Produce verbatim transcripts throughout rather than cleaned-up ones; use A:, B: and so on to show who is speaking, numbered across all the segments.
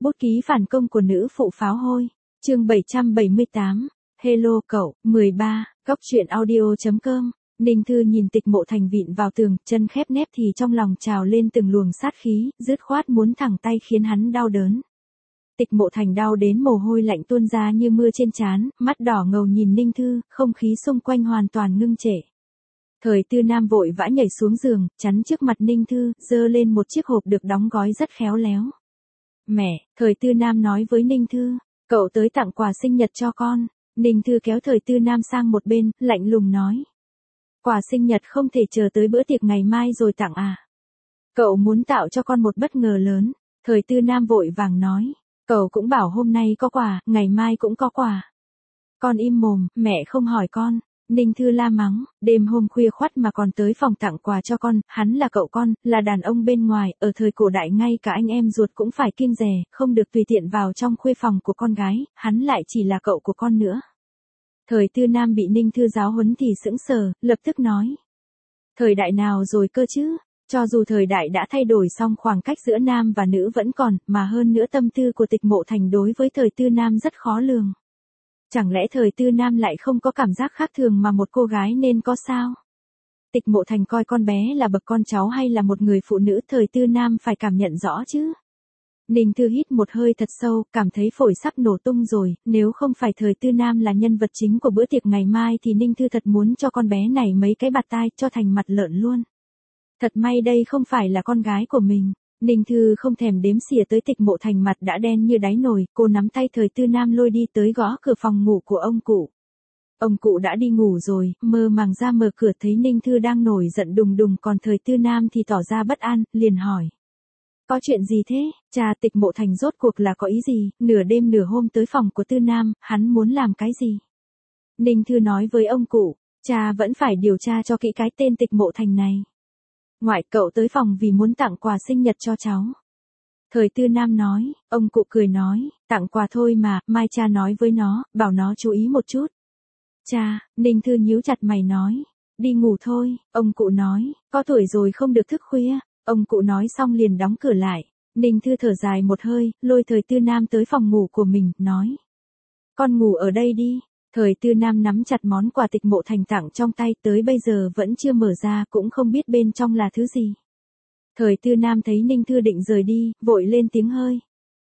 A: Bút ký phản công của nữ phụ pháo hôi. Chương bảy trăm bảy mươi tám. Hello cậu. mười ba. Góc truyện audio.com. Ninh Thư nhìn Tịch Mộ Thành vịn vào tường, chân khép nép thì trong lòng trào lên từng luồng sát khí, dứt khoát muốn thẳng tay khiến hắn đau đớn. Tịch Mộ Thành đau đến mồ hôi lạnh tuôn ra như mưa trên trán, mắt đỏ ngầu nhìn Ninh Thư, không khí xung quanh hoàn toàn ngưng trệ. Thời Tư Nam vội vã nhảy xuống giường, chắn trước mặt Ninh Thư, giơ lên một chiếc hộp được đóng gói rất khéo léo. Mẹ, Thời Tư Nam nói với Ninh Thư, cậu tới tặng quà sinh nhật cho con. Ninh Thư kéo Thời Tư Nam sang một bên, lạnh lùng nói. Quà sinh nhật không thể chờ tới bữa tiệc ngày mai rồi tặng à? Cậu muốn tạo cho con một bất ngờ lớn. Thời Tư Nam vội vàng nói. Cậu cũng bảo hôm nay có quà, ngày mai cũng có quà. Con im mồm, mẹ không hỏi con. Ninh Thư la mắng, đêm hôm khuya khoắt mà còn tới phòng tặng quà cho con, hắn là cậu con, là đàn ông bên ngoài, ở thời cổ đại ngay cả anh em ruột cũng phải kiêng dè, không được tùy tiện vào trong khuê phòng của con gái, hắn lại chỉ là cậu của con nữa. Thời Tư Nam bị Ninh Thư giáo huấn thì sững sờ, lập tức nói. Thời đại nào rồi cơ chứ? Cho dù thời đại đã thay đổi song khoảng cách giữa nam và nữ vẫn còn, mà hơn nữa tâm tư của Tịch Mộ Thành đối với Thời Tư Nam rất khó lường. Chẳng lẽ Thời Tư Nam lại không có cảm giác khác thường mà một cô gái nên có sao? Tịch Mộ Thành coi con bé là bậc con cháu hay là một người phụ nữ, Thời Tư Nam phải cảm nhận rõ chứ. Ninh Thư hít một hơi thật sâu, cảm thấy phổi sắp nổ tung rồi, nếu không phải Thời Tư Nam là nhân vật chính của bữa tiệc ngày mai thì Ninh Thư thật muốn cho con bé này mấy cái bạt tai cho thành mặt lợn luôn. Thật may đây không phải là con gái của mình. Ninh Thư không thèm đếm xỉa tới Tịch Mộ Thành mặt đã đen như đáy nồi, cô nắm tay Thời Tư Nam lôi đi tới gõ cửa phòng ngủ của ông cụ. Ông cụ đã đi ngủ rồi, mơ màng ra mở cửa thấy Ninh Thư đang nổi giận đùng đùng còn Thời Tư Nam thì tỏ ra bất an, liền hỏi. Có chuyện gì thế? Cha, Tịch Mộ Thành rốt cuộc là có ý gì? Nửa đêm nửa hôm tới phòng của Tư Nam, hắn muốn làm cái gì? Ninh Thư nói với ông cụ, cha vẫn phải điều tra cho kỹ cái tên Tịch Mộ Thành này. Ngoại cậu tới phòng vì muốn tặng quà sinh nhật cho cháu. Thời Tư Nam nói, ông cụ cười nói, tặng quà thôi mà, mai cha nói với nó, bảo nó chú ý một chút. Cha, Ninh Thư nhíu chặt mày nói, đi ngủ thôi, ông cụ nói, có tuổi rồi không được thức khuya. Ông cụ nói xong liền đóng cửa lại. Ninh Thư thở dài một hơi, lôi Thời Tư Nam tới phòng ngủ của mình, nói. Con ngủ ở đây đi. Thời Tư Nam nắm chặt món quà Tịch Mộ Thành tặng trong tay tới bây giờ vẫn chưa mở ra cũng không biết bên trong là thứ gì. Thời Tư Nam thấy Ninh Thư định rời đi, vội lên tiếng hơi.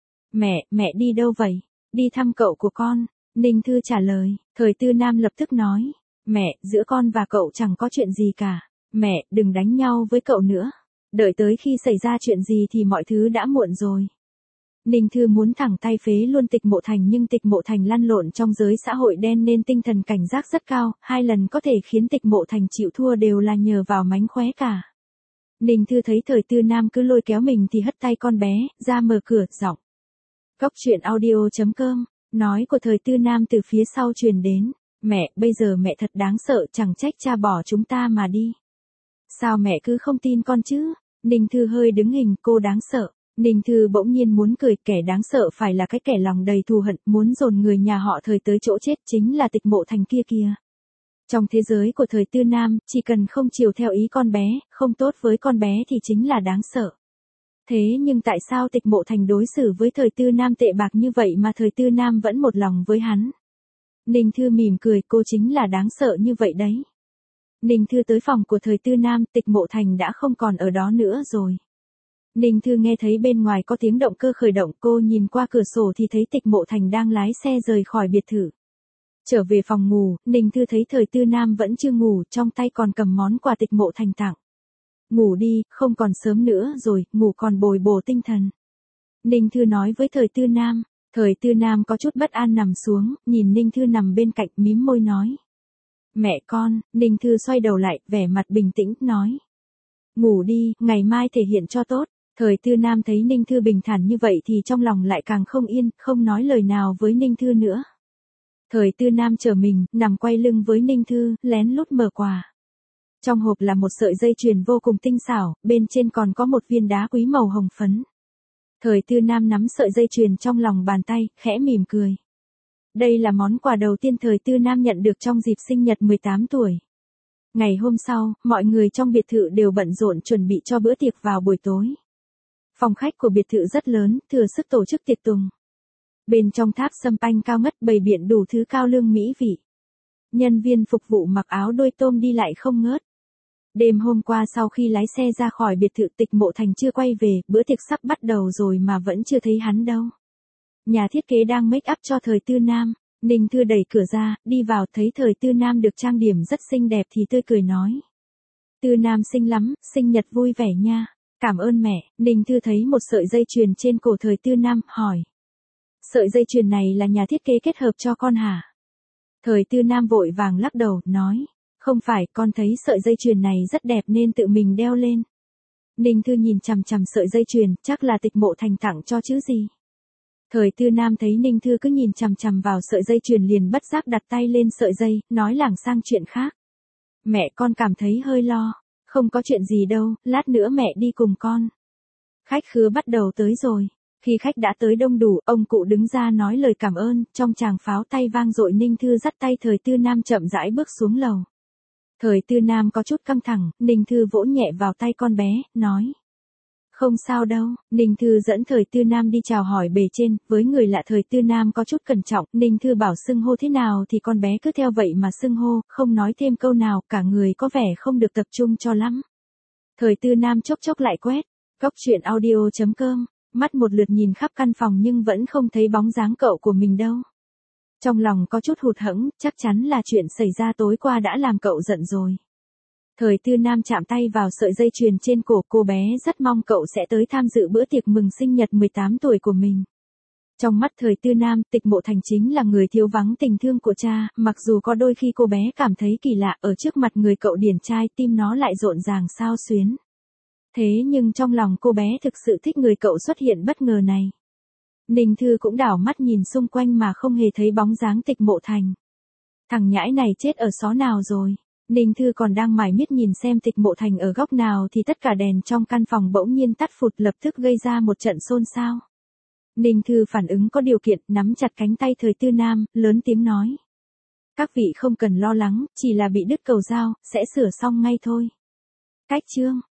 A: Mẹ, mẹ đi đâu vậy? Đi thăm cậu của con. Ninh Thư trả lời. Thời Tư Nam lập tức nói. Mẹ, giữa con và cậu chẳng có chuyện gì cả. Mẹ, đừng đánh nhau với cậu nữa. Đợi tới khi xảy ra chuyện gì thì mọi thứ đã muộn rồi. Ninh Thư muốn thẳng tay phế luôn Tịch Mộ Thành nhưng Tịch Mộ Thành lăn lộn trong giới xã hội đen nên tinh thần cảnh giác rất cao, hai lần có thể khiến Tịch Mộ Thành chịu thua đều là nhờ vào mánh khóe cả. Ninh Thư thấy Thời Tư Nam cứ lôi kéo mình thì hất tay con bé, ra mở cửa, giọng. Góc truyện audio.com, nói của Thời Tư Nam từ phía sau truyền đến. Mẹ, bây giờ mẹ thật đáng sợ, chẳng trách cha bỏ chúng ta mà đi. Sao mẹ cứ không tin con chứ? Ninh Thư hơi đứng hình, cô đáng sợ. Ninh Thư bỗng nhiên muốn cười, kẻ đáng sợ phải là cái kẻ lòng đầy thù hận, muốn dồn người nhà họ Thời tới chỗ chết chính là Tịch Mộ Thành kia kìa. Trong thế giới của Thời Tư Nam, chỉ cần không chiều theo ý con bé, không tốt với con bé thì chính là đáng sợ. Thế nhưng tại sao Tịch Mộ Thành đối xử với Thời Tư Nam tệ bạc như vậy mà Thời Tư Nam vẫn một lòng với hắn? Ninh Thư mỉm cười, cô chính là đáng sợ như vậy đấy. Ninh Thư tới phòng của Thời Tư Nam, Tịch Mộ Thành đã không còn ở đó nữa rồi. Ninh Thư nghe thấy bên ngoài có tiếng động cơ khởi động, cô nhìn qua cửa sổ thì thấy Tịch Mộ Thành đang lái xe rời khỏi biệt thự. Trở về phòng ngủ, Ninh Thư thấy Thời Tư Nam vẫn chưa ngủ, trong tay còn cầm món quà Tịch Mộ Thành tặng. Ngủ đi, không còn sớm nữa rồi, ngủ còn bồi bổ tinh thần. Ninh Thư nói với Thời Tư Nam. Thời Tư Nam có chút bất an nằm xuống, nhìn Ninh Thư nằm bên cạnh, mím môi nói. Mẹ con. Ninh Thư xoay đầu lại, vẻ mặt bình tĩnh, nói. Ngủ đi, ngày mai thể hiện cho tốt. Thời Tư Nam thấy Ninh Thư bình thản như vậy thì trong lòng lại càng không yên, không nói lời nào với Ninh Thư nữa. Thời Tư Nam trở mình, nằm quay lưng với Ninh Thư, lén lút mở quà. Trong hộp là một sợi dây chuyền vô cùng tinh xảo, bên trên còn có một viên đá quý màu hồng phấn. Thời Tư Nam nắm sợi dây chuyền trong lòng bàn tay, khẽ mỉm cười. Đây là món quà đầu tiên Thời Tư Nam nhận được trong dịp sinh nhật mười tám tuổi. Ngày hôm sau, mọi người trong biệt thự đều bận rộn chuẩn bị cho bữa tiệc vào buổi tối. Phòng khách của biệt thự rất lớn, thừa sức tổ chức tiệc tùng. Bên trong tháp sâm panh cao ngất bày biện đủ thứ cao lương mỹ vị. Nhân viên phục vụ mặc áo đôi tôm đi lại không ngớt. Đêm hôm qua sau khi lái xe ra khỏi biệt thự Tịch Mộ Thành chưa quay về, bữa tiệc sắp bắt đầu rồi mà vẫn chưa thấy hắn đâu. Nhà thiết kế đang make up cho Thời Tư Nam. Ninh Thư đẩy cửa ra, đi vào thấy Thời Tư Nam được trang điểm rất xinh đẹp thì tươi cười nói. Tư Nam xinh lắm, sinh nhật vui vẻ nha. Cảm ơn mẹ. Ninh Thư thấy một sợi dây chuyền trên cổ Thời Tư Nam, hỏi. Sợi dây chuyền này là nhà thiết kế kết hợp cho con hả? Thời Tư Nam vội vàng lắc đầu, nói. Không phải, con thấy sợi dây chuyền này rất đẹp nên tự mình đeo lên. Ninh Thư nhìn chằm chằm sợi dây chuyền, chắc là Tịch Mộ Thành tặng cho chứ gì. Thời Tư Nam thấy Ninh Thư cứ nhìn chằm chằm vào sợi dây chuyền liền bất giác đặt tay lên sợi dây, nói lảng sang chuyện khác. Mẹ con cảm thấy hơi lo. Không có chuyện gì đâu, lát nữa mẹ đi cùng con. Khách khứa bắt đầu tới rồi. Khi khách đã tới đông đủ, ông cụ đứng ra nói lời cảm ơn, trong tràng pháo tay vang dội Ninh Thư dắt tay Thời Tư Nam chậm rãi bước xuống lầu. Thời Tư Nam có chút căng thẳng, Ninh Thư vỗ nhẹ vào tay con bé, nói. Không sao đâu. Ninh Thư dẫn Thời Tư Nam đi chào hỏi bề trên, với người lạ Thời Tư Nam có chút cẩn trọng, Ninh Thư bảo xưng hô thế nào thì con bé cứ theo vậy mà xưng hô, không nói thêm câu nào, cả người có vẻ không được tập trung cho lắm. Thời Tư Nam chốc chốc lại quét, góc truyện audio chấm com, mắt một lượt nhìn khắp căn phòng nhưng vẫn không thấy bóng dáng cậu của mình đâu. Trong lòng có chút hụt hẫng, chắc chắn là chuyện xảy ra tối qua đã làm cậu giận rồi. Thời Tư Nam chạm tay vào sợi dây chuyền trên cổ, cô bé rất mong cậu sẽ tới tham dự bữa tiệc mừng sinh nhật mười tám tuổi của mình. Trong mắt Thời Tư Nam, Tịch Mộ Thành chính là người thiếu vắng tình thương của cha, mặc dù có đôi khi cô bé cảm thấy kỳ lạ ở trước mặt người cậu điển trai tim nó lại rộn ràng xao xuyến. Thế nhưng trong lòng cô bé thực sự thích người cậu xuất hiện bất ngờ này. Ninh Thư cũng đảo mắt nhìn xung quanh mà không hề thấy bóng dáng Tịch Mộ Thành. Thằng nhãi này chết ở xó nào rồi? Ninh Thư còn đang mải miết nhìn xem Tịch Mộ Thành ở góc nào thì tất cả đèn trong căn phòng bỗng nhiên tắt phụt, lập tức gây ra một trận xôn xao. Ninh Thư phản ứng có điều kiện, nắm chặt cánh tay Thời Tư Nam, lớn tiếng nói. Các vị không cần lo lắng, chỉ là bị đứt cầu dao, sẽ sửa xong ngay thôi. Cách chương.